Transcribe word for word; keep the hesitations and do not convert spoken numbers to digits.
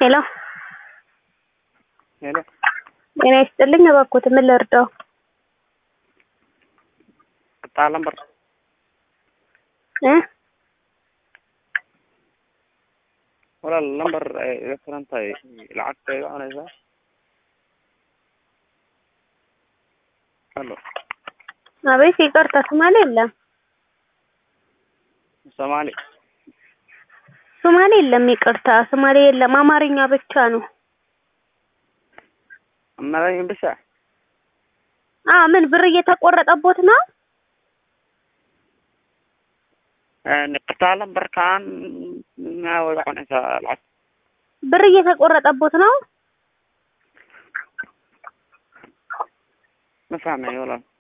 ሄሎ ሄሎ ጤና ይስጥልኝ። እባክዎት ምን ልርዳው? ታላምበር እ ولا اللمبر رفرنتاي لعقتي انا ذا الو አቤት ይቅርታ ሶማሌ የለም ሶማሌ ሶማሌ የለም ይቅርታ ሶማሌ የለም አማርኛ ብቻ ነው። አማርኛ ብቻ? አ ምን ብር እየተቆረጠቦት ነው? نقطة بركان ما وقعنا سالعة ብር እየተቆረጠቦት ነው? ما فهمني والله